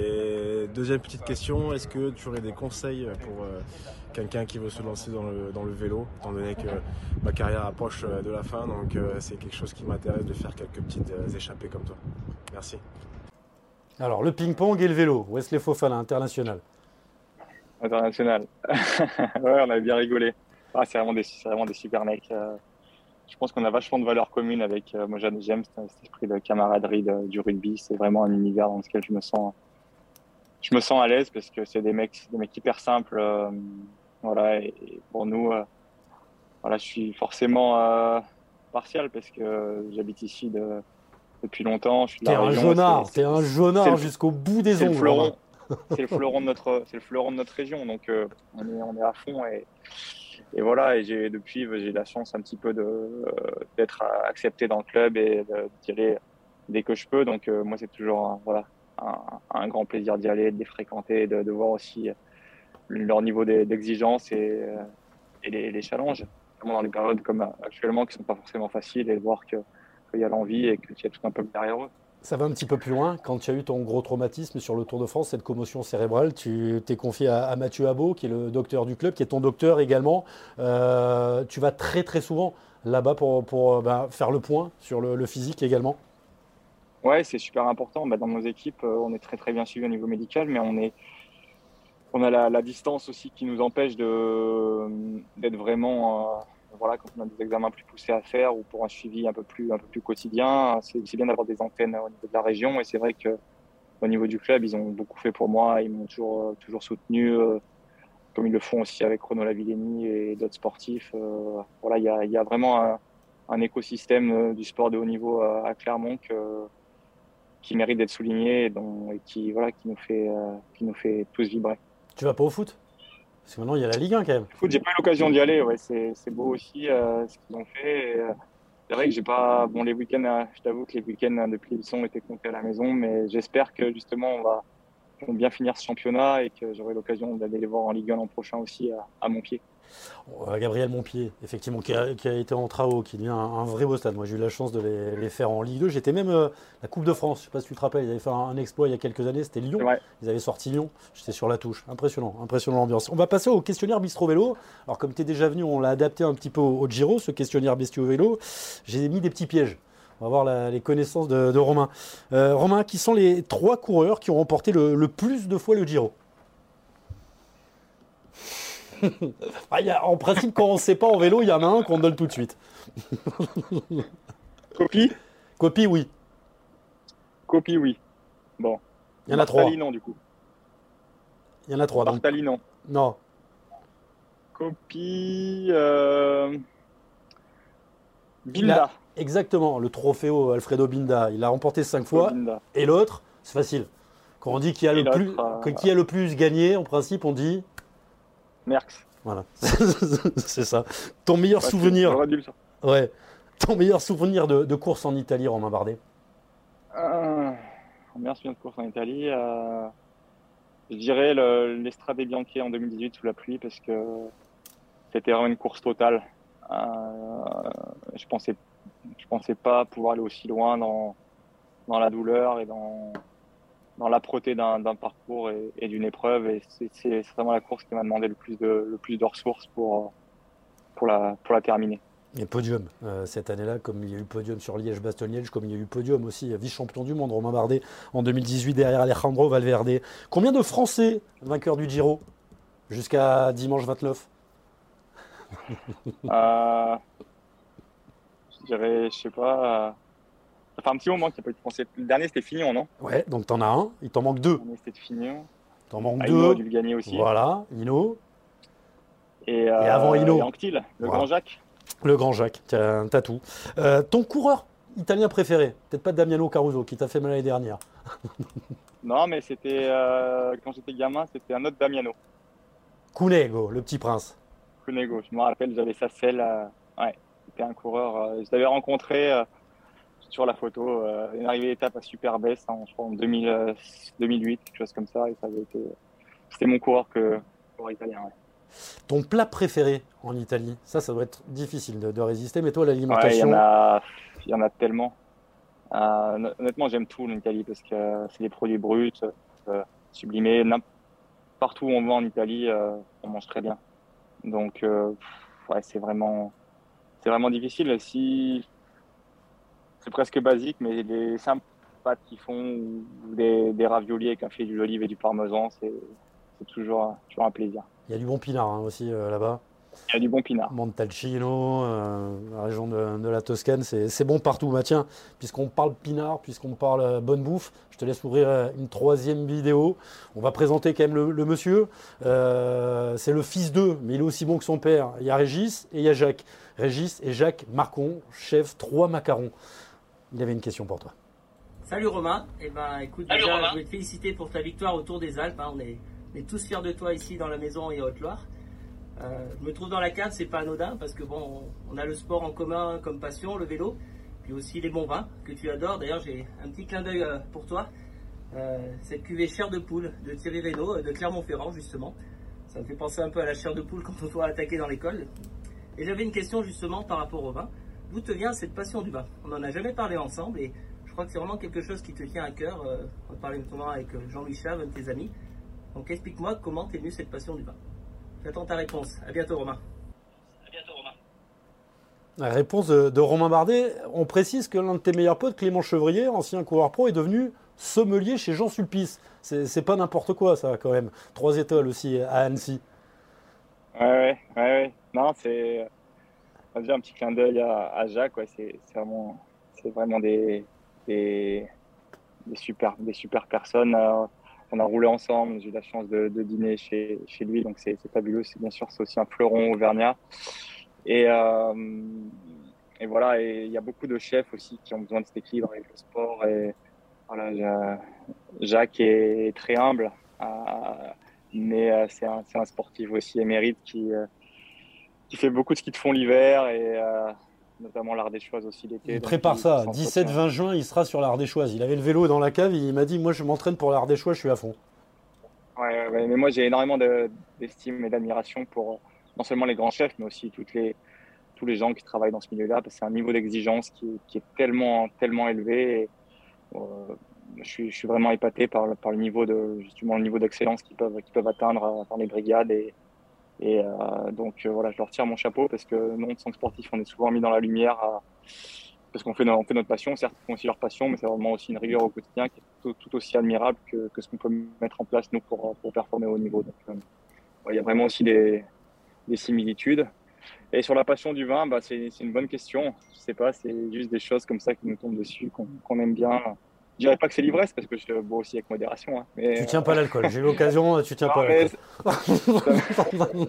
Et deuxième petite question, est-ce que tu aurais des conseils pour euh, quelqu'un qui veut se lancer dans le, dans le vélo, étant donné que ma carrière approche euh, de la fin, donc euh, c'est quelque chose qui m'intéresse de faire quelques petites euh, échappées comme toi. Merci. Alors, le ping-pong et le vélo. Wesley Fofana, international. International. Ouais, on avait bien rigolé. Ah, c'est vraiment des, c'est vraiment des super mecs. Euh, je pense qu'on a vachement de valeurs communes avec euh, moi. J'aime j'aime cet cet esprit de camaraderie de- du rugby. C'est vraiment un univers dans lequel je me sens, je me sens à l'aise parce que c'est des mecs, des mecs hyper simples. Euh, voilà. Et, et pour nous, euh, voilà, je suis forcément euh, partial parce que j'habite ici de- depuis longtemps. Je suis de T'es la un région. et jaunard, c'est- t'es un c'est- c'est jaunard le jusqu'au bout des c'est le ongles, Romain. fleuron, c'est le fleuron de notre, c'est le fleuron de notre région. Donc euh, on est, on est à fond et, et voilà. Et j'ai depuis, j'ai la chance un petit peu de euh, d'être accepté dans le club et de- d'y aller dès que je peux. Donc euh, moi c'est toujours un, voilà un, un grand plaisir d'y aller, de les fréquenter, de, de voir aussi leur niveau d'e- d'exigence et, euh, et les, les challenges. Vraiment dans les périodes comme actuellement qui sont pas forcément faciles et de voir que qu'il y a l'envie et qu'il y a tout un peuple derrière eux. Ça va un petit peu plus loin. Quand tu as eu ton gros traumatisme sur le Tour de France, cette commotion cérébrale, tu t'es confié à, à Mathieu Abot, qui est le docteur du club, qui est ton docteur également. Euh, tu vas très très souvent là-bas pour, pour bah, faire le point sur le, le physique également. Ouais, c'est super important. Bah, dans nos équipes, euh, on est très très bien suivi au niveau médical, mais on est, on a la, la distance aussi qui nous empêche de d'être vraiment, euh, voilà, quand on a des examens plus poussés à faire ou pour un suivi un peu plus un peu plus quotidien, c'est c'est bien d'avoir des antennes au niveau de la région. Et c'est vrai que au niveau du club, ils ont beaucoup fait pour moi. Ils m'ont toujours euh, toujours soutenu. euh, comme ils le font aussi avec Renaud Lavillenie et d'autres sportifs. Euh, voilà, il y a, y a vraiment un, un écosystème du sport de haut niveau à, à Clermont que, qui mérite d'être souligné et, dont, et qui, voilà, qui, nous fait, euh, qui nous fait tous vibrer. Tu vas pas au foot? Parce que maintenant, il y a la Ligue un quand même. Le foot, j'ai pas eu l'occasion d'y aller. Ouais, c'est, c'est beau aussi euh, ce qu'ils ont fait. Et, euh, c'est vrai que j'ai pas. Bon, les week-ends, euh, je t'avoue que les week-ends euh, depuis ils sont étaient comptés à la maison, mais j'espère que justement on va on va bien finir ce championnat et que j'aurai l'occasion d'aller les voir en Ligue un l'an prochain aussi à, à Montpied. Euh, Gabriel Montpied, effectivement, qui a, qui a été en Trao, qui devient un, un vrai beau stade. Moi, j'ai eu la chance de les, les faire en Ligue deux. J'étais même euh, la Coupe de France. Je ne sais pas si tu te rappelles, ils avaient fait un, un exploit il y a quelques années. C'était Lyon. Ouais. Ils avaient sorti Lyon. J'étais sur la touche. Impressionnant, impressionnant l'ambiance. On va passer au questionnaire Bistro Vélo. Alors, comme tu es déjà venu, on l'a adapté un petit peu au, au Giro, ce questionnaire Bistro Vélo. J'ai mis des petits pièges. On va voir la, les connaissances de, de Romain. Euh, Romain, qui sont les trois coureurs qui ont remporté le, le plus de fois le Giro? Ah, y a, en principe, quand on ne sait pas en vélo, il y en a un qu'on donne tout de suite. Copie Copie, oui. Copie, oui. Bon. Il y en a trois. Bartali, non, du coup. Il y en a trois. Bartali, non. Non. Copie. Euh... Binda. A, exactement, le trofeo Alfredo Binda. Il a remporté cinq fois. Binda. Et l'autre, c'est facile. Quand on dit qui a, le plus, euh... qui a le plus gagné, en principe, on dit. Merckx. Voilà, c'est ça. Ton meilleur ouais, souvenir. Ouais. Ton meilleur souvenir de, de course en Italie, Romain Bardet. Euh, mon meilleur souvenir de course en Italie, euh, je dirais le, l'Estrade Bianchi en deux mille dix-huit sous la pluie parce que c'était vraiment une course totale. Euh, je pensais, je pensais pas pouvoir aller aussi loin dans dans la douleur et dans dans l'âpreté d'un, d'un parcours et, et d'une épreuve. Et c'est, c'est vraiment la course qui m'a demandé le plus de, le plus de ressources pour, pour, la, pour la terminer. Et podium euh, cette année-là, comme il y a eu podium sur Liège-Bastogne-Liège, comme il y a eu podium aussi, vice-champion du monde, Romain Bardet, en deux mille dix-huit derrière Alejandro Valverde. Combien de Français vainqueurs du Giro jusqu'à dimanche vingt-neuf? euh, Je dirais, je sais pas... Euh... Ça fait un petit moment qu'il n'y a pas eu de Français. Le dernier, c'était Fignon, non? Ouais, donc t'en as un. Il t'en manque deux. Le dernier, c'était de Fignon. T'en manques ah, deux. Hinault a dû le gagner aussi. Voilà, Hinault. Et, euh, et avant Hinault. Et Anquetil, le voilà. Grand Jacques. Le Grand Jacques, t'as, t'as tout. Euh, ton coureur italien préféré? Peut-être pas Damiano Caruso, qui t'a fait mal l'année dernière. Non, mais c'était... Euh, quand j'étais gamin, c'était un autre Damiano. Cunego, le petit prince. Cunego, je me rappelle, j'avais sa selle. Euh, ouais, c'était un coureur. Euh, je l'avais rencontré... Euh, sur la photo, euh, une arrivée d'étape à Superbest, hein, je crois en deux mille, euh, deux mille huit, quelque chose comme ça, et ça avait été, c'était mon coureur que coureur italien. Ouais. Ton plat préféré en Italie? Ça, ça doit être difficile de, de résister, mais toi, l'alimentation. Ouais, il y en a, il y en a tellement. Euh, honnêtement, j'aime tout en Italie parce que euh, c'est des produits bruts, euh, sublimés. Partout où on va en Italie, euh, on mange très bien. Donc, euh, ouais, c'est vraiment, c'est vraiment difficile. Si C'est presque basique, mais les simples pâtes qu'ils font, ou des, des raviolis avec un filet d'huile d'olive et du parmesan, c'est, c'est toujours, toujours un plaisir. Il y a du bon pinard hein, aussi euh, là-bas. Il y a du bon pinard. Montalcino, euh, la région de, de la Toscane, c'est, c'est bon partout. Bah, tiens, puisqu'on parle pinard, puisqu'on parle euh, bonne bouffe, je te laisse ouvrir euh, une troisième vidéo. On va présenter quand même le, le monsieur. Euh, c'est le fils d'eux, mais il est aussi bon que son père. Il y a Régis et il y a Jacques. Régis et Jacques Marcon, chef trois macarons. Il avait une question pour toi. Salut Romain, eh ben, écoute, Salut déjà, Romain. je voulais te féliciter pour ta victoire au Tour des Alpes. Hein. On, est, on est tous fiers de toi ici dans la maison et Haute-Loire. Euh, je me trouve dans la cave, c'est pas anodin parce que bon, on, on a le sport en commun comme passion, le vélo, puis aussi les bons vins que tu adores. D'ailleurs, j'ai un petit clin d'œil euh, pour toi. Euh, cette cuvée chair de poule de Thierry Reynaud euh, de Clermont-Ferrand justement. Ça me fait penser un peu à la chair de poule quand on doit attaquer dans l'école. Et j'avais une question justement par rapport au vin. D'où te vient cette passion du vin? On n'en a jamais parlé ensemble et je crois que c'est vraiment quelque chose qui te tient à cœur. Euh, on parlait notamment avec Jean-Louis Chave, un de tes amis. Donc explique-moi comment t'es venue cette passion du vin. J'attends ta réponse. À bientôt Romain. À bientôt Romain. La réponse de, de Romain Bardet. On précise que l'un de tes meilleurs potes, Clément Chevrier, ancien coureur pro, est devenu sommelier chez Jean Sulpice. C'est, c'est pas n'importe quoi ça quand même. Trois étoiles aussi à Annecy. Ouais, ouais, ouais, ouais. Non, c'est... Déjà un petit clin d'œil à, à Jacques, ouais, c'est, c'est vraiment, c'est vraiment des, des, des super, des super personnes. Euh, qu'on a roulé ensemble. J'ai eu la chance de, de dîner chez, chez lui, donc c'est fabuleux. C'est bien sûr, c'est aussi un fleuron auvergnat. Et, euh, et voilà, et il y a beaucoup de chefs aussi qui ont besoin de cet équilibre avec le sport. Et voilà, Jacques est très humble, euh, mais euh, c'est un, un sportif aussi émérite qui, euh, qui fait beaucoup de ski de fond l'hiver et euh, notamment l'Ardéchoise aussi l'été. Il prépare ça, dix-sept vingt juin, il sera sur l'Ardéchoise. Il avait le vélo dans la cave, il m'a dit, moi je m'entraîne pour l'Ardéchoise, je suis à fond. Ouais, ouais, mais moi j'ai énormément d'estime et d'admiration pour non seulement les grands chefs, mais aussi toutes les, tous les gens qui travaillent dans ce milieu-là, parce que c'est un niveau d'exigence qui, qui est tellement, tellement élevé. Et, euh, je, suis, je suis vraiment épaté par, par le niveau de, justement, le niveau d'excellence qu'ils peuvent, qu'ils peuvent atteindre dans les brigades. Et, et euh, donc euh, voilà, je leur tire mon chapeau parce que nous, en tant que sportifs, on est souvent mis dans la lumière à, parce qu'on fait, on fait notre passion, certes, ils font aussi leur passion, mais c'est vraiment aussi une rigueur au quotidien qui est tout, tout aussi admirable que, que ce qu'on peut mettre en place, nous, pour, pour performer au haut niveau. Donc, euh, ouais, il y a vraiment aussi des, des similitudes. Et sur la passion du vin, bah, c'est une bonne question. Je sais pas, c'est juste des choses comme ça qui nous tombent dessus, qu'on qu'on aime bien. Je dirais pas que c'est l'ivresse, parce que je bois aussi avec modération. Hein, mais, tu tiens pas l'alcool, j'ai eu l'occasion, tu tiens non, pas l'alcool.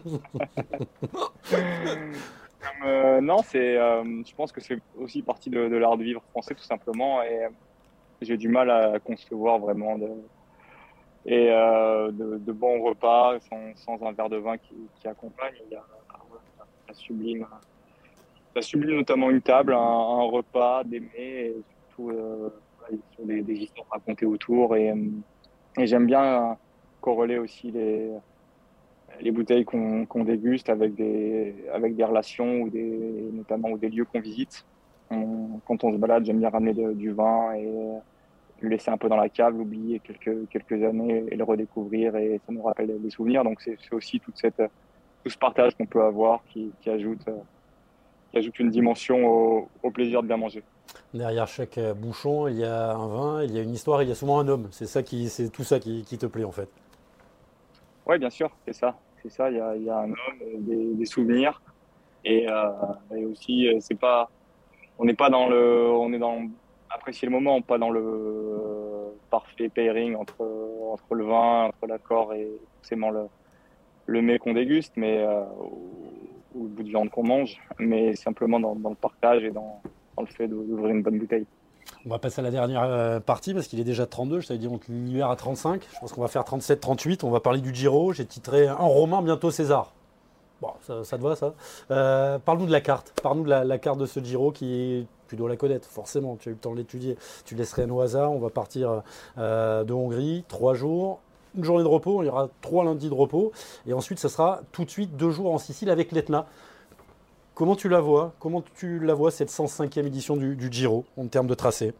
euh, non, c'est, euh, je pense que c'est aussi partie de, de l'art de vivre français, tout simplement. Et j'ai du mal à concevoir vraiment de, et, euh, de, de bons repas sans, sans un verre de vin qui, qui accompagne. Il y a, ça sublime, ça sublime notamment une table, un, un repas, des mets, et surtout euh, sur des, des histoires racontées autour. Et, et j'aime bien corréler aussi les, les bouteilles qu'on qu'on déguste avec des, avec des relations ou des, notamment ou des lieux qu'on visite. On, quand on se balade, j'aime bien ramener de, du vin et le laisser un peu dans la cave, l'oublier quelques, quelques années et le redécouvrir, et ça nous rappelle des souvenirs. Donc c'est aussi toute cette, tout ce partage qu'on peut avoir qui, qui, ajoute, qui ajoute une dimension au, au plaisir de bien manger. Derrière chaque bouchon, il y a un vin, il y a une histoire, il y a souvent un homme. C'est ça qui, c'est tout ça qui, qui te plaît en fait. Oui, bien sûr, c'est ça. C'est ça. Il y a, il y a un homme, des, des souvenirs, et, euh, et aussi, c'est pas, on n'est pas dans le, on est dans apprécier le moment, pas dans le euh, parfait pairing entre entre le vin, entre l'accord et forcément le le mets qu'on déguste, mais euh, ou le bout de viande qu'on mange, mais simplement dans, dans le partage et dans, dans le fait d'ouvrir une bonne bouteille. On va passer à la dernière partie parce qu'il est déjà trente-deux, je t'avais dit on l'hiver à trente-cinq, je pense qu'on va faire trente-sept trente-huit, on va parler du Giro, j'ai titré un Romain bientôt César. Bon, ça, ça te va ça euh, Parle-nous de la carte, parle-nous de la, la carte de ce Giro qui est, tu dois la connaître forcément, tu as eu le temps de l'étudier, tu laisses rien au hasard, on va partir euh, de Hongrie, trois jours, une journée de repos, il y aura trois lundis de repos, et ensuite ce sera tout de suite deux jours en Sicile avec l'Etna. Comment tu la vois Comment tu la vois cette cent cinquième édition du, du Giro en termes de tracé?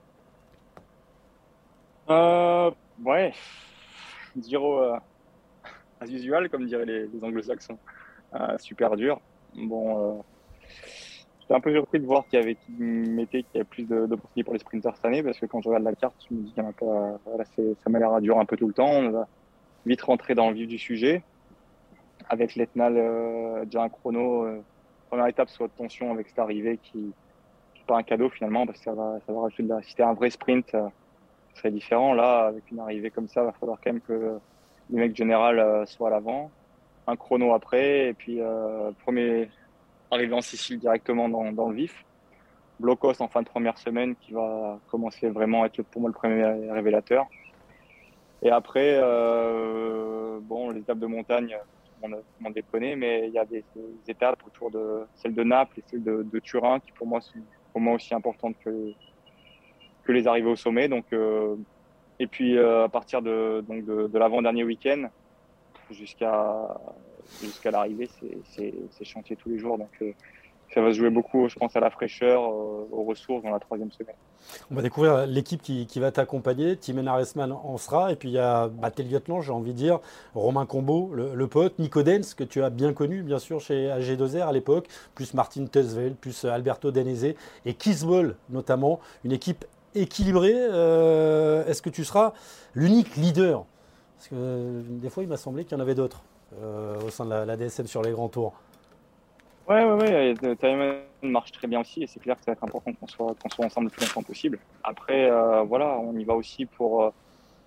euh, Ouais, Giro euh, as usual, comme diraient les, les anglo-saxons. Euh, super dur. Bon, euh, j'étais un peu surpris de voir qu'il y avait, qu'il mettait qu'il y avait plus d'opportunités pour les sprinters cette année, parce que quand je regarde la carte, je me dis qu'il y en a pas. Voilà, ça m'a l'air dur un peu tout le temps. On va vite rentrer dans le vif du sujet. Avec l'Etna, euh, déjà un chrono. Euh, première étape, soit de tension avec cette arrivée qui n'est pas un cadeau finalement, parce que ça va, ça va rajouter de la. Si c'était un vrai sprint, euh, ce serait différent. Là, avec une arrivée comme ça, il va falloir quand même que les mecs général euh, soient à l'avant. Un chrono après, et puis euh, premier arrivé en Sicile directement dans, dans le vif. Blocos en fin de première semaine qui va commencer vraiment à être pour moi le premier révélateur. Et après, euh, bon, les étapes de montagne, on m'en déconne, mais il y a des, des étapes autour de celle de Naples et celle de, de Turin qui pour moi sont pour moi aussi importantes que, que les arrivées au sommet. Donc, euh, et puis euh, à partir de, donc de, de l'avant-dernier week-end jusqu'à jusqu'à l'arrivée, c'est chantier tous les jours. Donc euh, ça va se jouer beaucoup, je pense, à la fraîcheur, euh, aux ressources dans la troisième semaine. On va découvrir l'équipe qui, qui va t'accompagner. Tim Aresman en sera. Et puis il y a bah, tes lieutenants, j'ai envie de dire, Romain Combeau, le, le pote, Nico Dens, que tu as bien connu, bien sûr, chez A G deux R à l'époque, plus Martin Tesvel, plus Alberto Danese et Kisbol, notamment. Une équipe équilibrée. Euh, Est-ce que tu seras l'unique leader? Parce que euh, des fois, il m'a semblé qu'il y en avait d'autres euh, au sein de la, la D S M sur les grands tours. Ouais, ouais, ouais. Timon marche très bien aussi, et c'est clair que ça va être important qu'on soit, qu'on soit ensemble le plus longtemps possible. Après, euh, voilà, on y va aussi pour. Euh,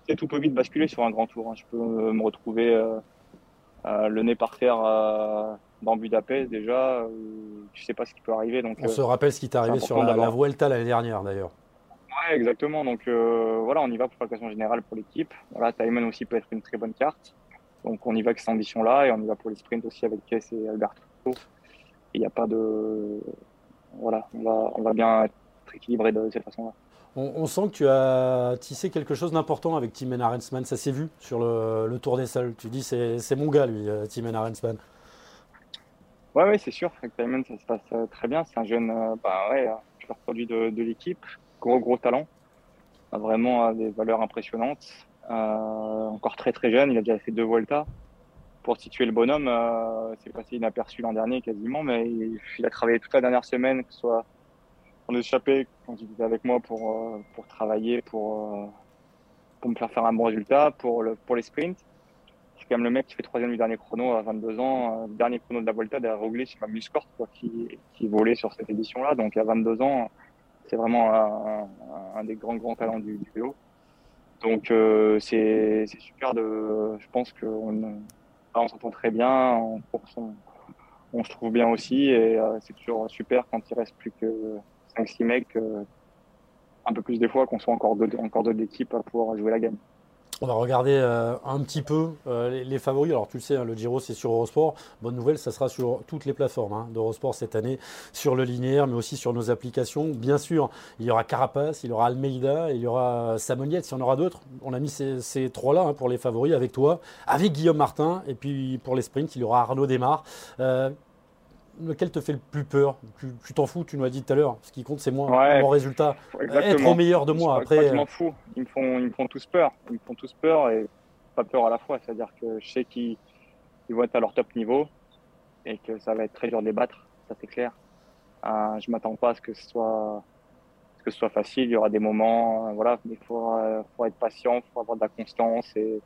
sais, tout peut vite basculer sur un grand tour. Hein. Je peux me retrouver euh, euh, le nez par terre euh, dans Budapest déjà. Euh, tu sais pas ce qui peut arriver. Donc, On euh, se rappelle ce qui t'est c'est arrivé sur important la, la d'avoir. Vuelta l'année dernière d'ailleurs. Ouais, exactement. Donc euh, voilà, on y va pour la classement générale pour l'équipe. Voilà, Thymen aussi peut être une très bonne carte. Donc on y va avec cette ambition-là et on y va pour les sprints aussi avec Kess et Alberto. Il n'y a pas de. Voilà, on va, on va bien être équilibré de cette façon-là. On, on sent que tu as tissé quelque chose d'important avec Thymen Arensman. Ça s'est vu sur le, le Tour des Sols. Tu dis c'est c'est mon gars lui, euh, Thymen Arensman. Ouais, ouais, c'est sûr. Avec Thymen, ça se passe euh, très bien. C'est un jeune, euh, bah ouais, un pur produit de, de l'équipe. Gros, gros talent. A vraiment euh, des valeurs impressionnantes. Euh, encore très, très jeune. Il a déjà fait deux Vuelta. Pour situer le bonhomme, euh, c'est passé inaperçu l'an dernier quasiment, mais il, il a travaillé toute la dernière semaine, que ce soit en échappé quand il était avec moi pour, euh, pour travailler, pour, euh, pour me faire faire un bon résultat, pour, le, pour les sprints. C'est quand même le mec qui fait troisième du dernier chrono à vingt-deux ans, euh, dernier chrono de la Volta derrière Roglic, même Muscort, quoi, qui, qui volait sur cette édition-là. Donc à vingt-deux ans, c'est vraiment un, un, un des grands, grands talents du, du vélo. Donc euh, c'est c'est super de. Je pense qu'on on s'entend très bien. En course, on, on se trouve bien aussi. Et euh, c'est toujours super quand il reste plus que cinq six mecs, euh, un peu plus des fois, qu'on soit encore deux, encore deux d'équipe à pouvoir jouer la gagne. On va regarder euh, un petit peu euh, les, les favoris. Alors tu le sais, hein, le Giro c'est sur Eurosport. Bonne nouvelle, ça sera sur toutes les plateformes hein, d'Eurosport cette année, sur le linéaire, mais aussi sur nos applications. Bien sûr, il y aura Carapaz, il y aura Almeida, il y aura Samuel Yates, il y en aura d'autres. On a mis ces, ces trois-là hein, pour les favoris avec toi, avec Guillaume Martin. Et puis pour les sprints, il y aura Arnaud Démare. Euh, lequel te fait le plus peur? Tu t'en fous, tu nous l'as dit tout à l'heure. Ce qui compte, c'est moi, Ouais, mon résultat. exactement. Être au meilleur de moi. Je, Après, je m'en fous. Ils me font, ils me font tous peur. Ils me font tous peur et pas peur à la fois. C'est-à-dire que je sais qu'ils ils vont être à leur top niveau et que ça va être très dur de les battre. Ça, c'est clair. Euh, je m'attends pas à ce que ce soit, que ce soit facile. Il y aura des moments, euh, voilà, mais il faut, euh, faut être patient, il faut avoir de la constance et,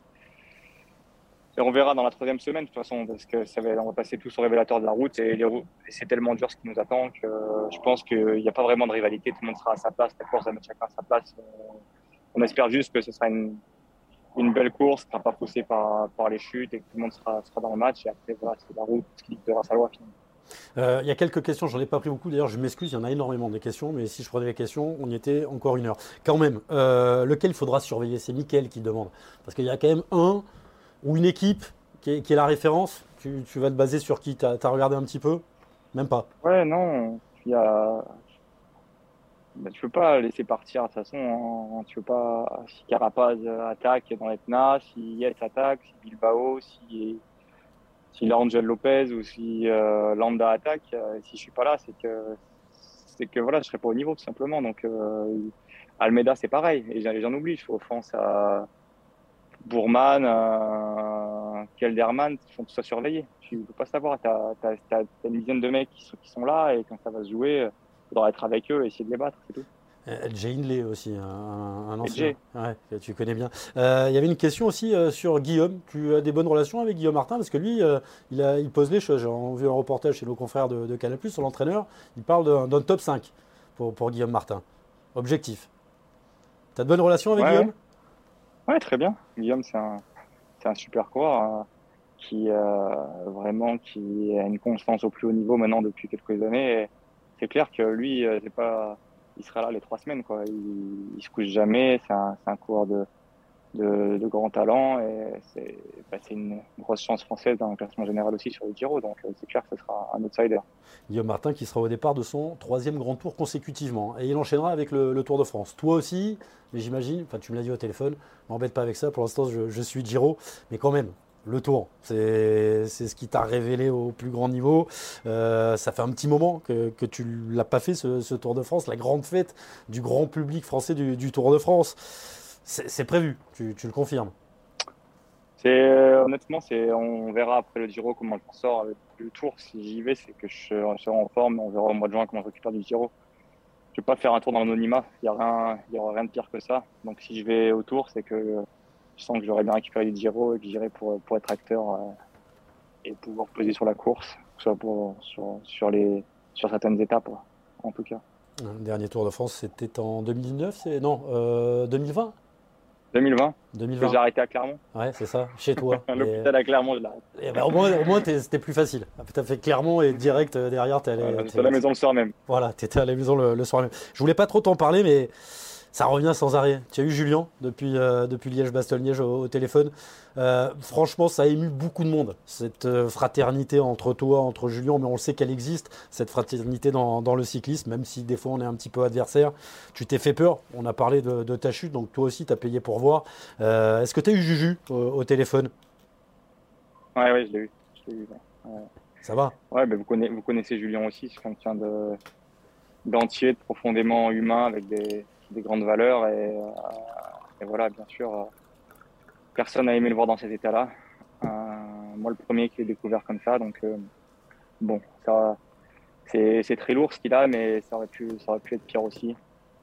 et on verra dans la troisième semaine de toute façon, parce que ça va, on va passer tous au révélateur de la route et, les, et c'est tellement dur ce qui nous attend que euh, je pense qu'il n'y a pas vraiment de rivalité. Tout le monde sera à sa place. La course va mettre chacun à sa place. On, on espère juste que ce sera une, une belle course, qui ne sera pas poussée par, par les chutes et que tout le monde sera, sera dans le match. Et après, voilà, c'est la route qui dictera sa loi finalement. Euh, il y a quelques questions, j'en ai pas pris beaucoup. D'ailleurs, je m'excuse, il y en a énormément des questions, mais si je prenais les questions, on y était encore une heure. Quand même, euh, lequel il faudra surveiller? C'est Mickaël qui demande. Parce qu'il y a quand même un ou une équipe qui est, qui est la référence. Tu, tu vas te baser sur qui? Tu as regardé un petit peu? Même pas. Ouais, non. Il y a... Ben, tu peux pas laisser partir de toute façon. Hein. Tu peux pas. Si Carapaz attaque dans l'Etna, si Yates attaque, si Bilbao, si. Si Angel Lopez ou si euh, Landa attaque, euh, si je suis pas là, c'est que c'est que voilà, je serai pas au niveau tout simplement. Donc euh, Almeida c'est pareil, et j'en oublie. Je fais offense à Bourman, à Kelderman, qui font tout ça surveiller. Tu peux pas savoir. T'as t'as t'as, t'as une dizaine de mecs qui sont qui sont là et quand ça va se jouer, il faudra être avec eux et essayer de les battre, c'est tout. Jay Hindley aussi, un, un ancien. Jay. Ouais, que tu connais bien. Euh, il y avait une question aussi euh, sur Guillaume. Tu as des bonnes relations avec Guillaume Martin? Parce que lui, euh, il, a, il pose les choses. J'ai vu un reportage chez nos confrères de, de Canal plus, sur l'entraîneur. Il parle d'un top cinq pour, pour Guillaume Martin. Objectif. Tu as de bonnes relations avec ouais, Guillaume? Ouais, très bien. Guillaume, c'est un, c'est un super coureur hein, qui euh, vraiment qui a une constance au plus haut niveau maintenant depuis quelques années. Et c'est clair que lui, c'est pas... il sera là les trois semaines, quoi. Il, il se couche jamais. C'est un, c'est un coureur de, de, de grand talent et c'est, bah, c'est une grosse chance française dans le classement général aussi sur le Giro. Donc c'est clair que ce sera un outsider. Guillaume Martin qui sera au départ de son troisième grand tour consécutivement et il enchaînera avec le, le Tour de France. Toi aussi, mais j'imagine, enfin tu me l'as dit au téléphone, m'embête pas avec ça. Pour l'instant, je, je suis Giro, mais quand même. Le Tour, c'est ce qui t'a révélé au plus grand niveau. Euh, ça fait un petit moment que, que tu ne l'as pas fait, ce, ce Tour de France, la grande fête du grand public français du, du Tour de France. C'est prévu, tu, tu le confirmes? C'est honnêtement, c'est on verra après le Giro comment je sors avec le Tour. Si j'y vais, c'est que je serai en forme. On verra au mois de juin comment je récupère du Giro. Je vais pas faire un tour dans l'anonymat. Il y a rien, il y aura rien de pire que ça. Donc si je vais au Tour, c'est que je sens que j'aurais bien récupéré du Giro et que j'irai pour, pour être acteur euh, et pouvoir peser sur la course, que ce soit pour, sur, sur, les, sur certaines étapes, en tout cas. Le dernier Tour de France, c'était en deux mille dix-neuf, c'est non, euh, deux mille vingt deux mille vingt. deux mille Que vingt. j'ai arrêté à Clermont. Ouais, c'est ça, chez toi. À Et- l'hôpital à Clermont, je l'arrête. et ben, au moins, au moins t'es- c'était plus facile. T'as fait Clermont et direct euh, derrière, t'es allé. Voilà, t'es- J'étais à la maison le soir même. Voilà, t'étais à la maison le, le soir même. Je voulais pas trop t'en parler, mais ça revient sans arrêt. Tu as eu Julien depuis, euh, depuis Liège-Bastogne-Liège au, au téléphone. Euh, franchement, ça a ému beaucoup de monde, cette euh, fraternité entre toi, entre Julien, mais on le sait qu'elle existe, cette fraternité dans, dans le cyclisme, même si des fois on est un petit peu adversaire. Tu t'es fait peur, on a parlé de, de ta chute, donc toi aussi tu as payé pour voir. Euh, Est-ce que tu as eu Juju au, au téléphone? Ouais, ouais, je l'ai eu. Je l'ai eu, ouais. Ça va? Ouais, ben vous, connaissez, vous connaissez Julien aussi, c'est quelqu'un de, d'entier, de profondément humain, avec des, des grandes valeurs. Et, euh, et voilà, bien sûr, euh, personne n'a aimé le voir dans cet état-là. Euh, moi, le premier qui l'ai découvert comme ça. Donc, euh, bon, ça, c'est, c'est très lourd ce qu'il a, mais ça aurait pu, ça aurait pu être pire aussi.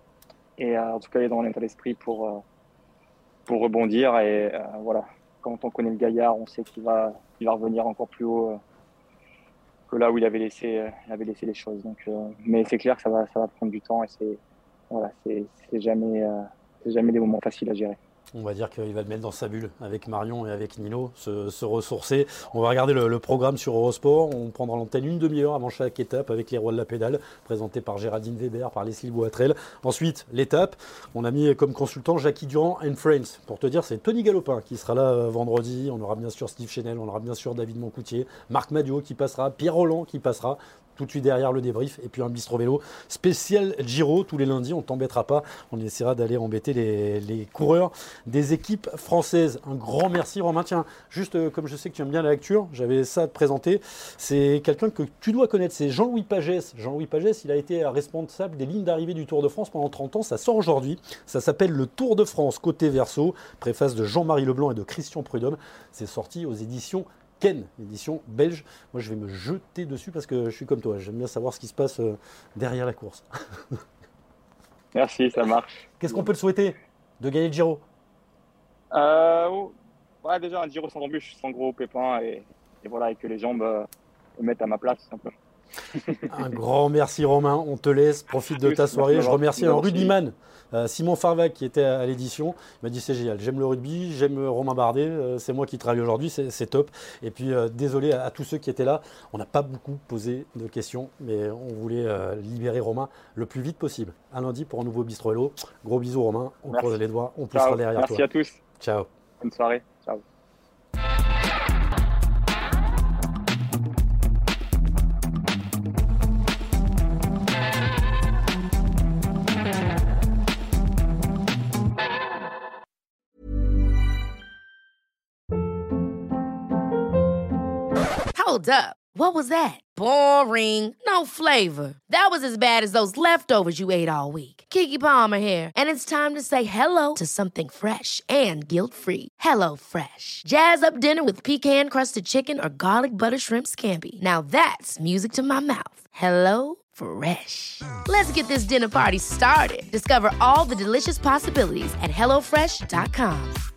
Et euh, en tout cas, il est dans l'état d'esprit pour, euh, pour rebondir. Et euh, voilà, quand on connaît le gaillard, on sait qu'il va, qu'il va revenir encore plus haut. Euh, que là où il avait laissé, euh, il avait laissé les choses. Donc, euh, mais c'est clair que ça va, ça va prendre du temps et c'est, voilà, c'est, c'est jamais, euh, c'est jamais des moments faciles à gérer. On va dire qu'il va le mettre dans sa bulle avec Marion et avec Nino, se, se ressourcer. On va regarder le, le programme sur Eurosport. On prendra l'antenne une demi-heure avant chaque étape avec les rois de la pédale, présentés par Géraldine Weber, par Leslie Boitrel. Ensuite, l'étape. On a mis comme consultant Jackie Durand and Friends. Pour te dire, c'est Tony Galopin qui sera là euh, vendredi. On aura bien sûr Steve Chenel, on aura bien sûr David Moncoutier, Marc Madio qui passera, Pierre Roland qui passera. Tout de suite derrière le débrief et puis un bistro vélo spécial Giro tous les lundis, on t'embêtera pas, on essaiera d'aller embêter les, les coureurs des équipes françaises. Un grand merci Romain. Tiens, juste euh, comme je sais que tu aimes bien la lecture, j'avais ça à te présenter, c'est quelqu'un que tu dois connaître, c'est Jean-Louis Pagès. Jean-Louis Pagès, il a été responsable des lignes d'arrivée du Tour de France pendant trente ans, ça sort aujourd'hui, ça s'appelle le Tour de France côté verso, préface de Jean-Marie Leblanc et de Christian Prudhomme, c'est sorti aux éditions Ken, édition belge. Moi, je vais me jeter dessus parce que je suis comme toi. J'aime bien savoir ce qui se passe euh, derrière la course. Merci, ça marche. Qu'est-ce qu'on peut te souhaiter de gagner le Giro? Euh, ouais, déjà un Giro sans embûche, sans gros pépins et, et voilà, et que les jambes euh, me mettent à ma place un peu. Un grand merci Romain, on te laisse, profite de ta soirée. Je remercie un rugbyman, euh, Simon Farvac qui était à, à l'édition. Il m'a dit c'est génial, j'aime le rugby, j'aime Romain Bardet, euh, c'est moi qui travaille aujourd'hui, c'est, c'est top. Et puis euh, désolé à, à tous ceux qui étaient là, on n'a pas beaucoup posé de questions, mais on voulait euh, libérer Romain le plus vite possible. À lundi pour un nouveau Bistro Vélo. Gros bisous Romain, on croise les doigts, on poussera Ciao. derrière Merci toi. Merci à tous. Ciao. Bonne soirée. Ciao. Hold up. What was that? Boring. No flavor. That was as bad as those leftovers you ate all week. Keke Palmer here, and it's time to say hello to something fresh and guilt-free. Hello Fresh. Jazz up dinner with pecan-crusted chicken or garlic butter shrimp scampi. Now that's music to my mouth. Hello Fresh. Let's get this dinner party started. Discover all the delicious possibilities at hello fresh dot com.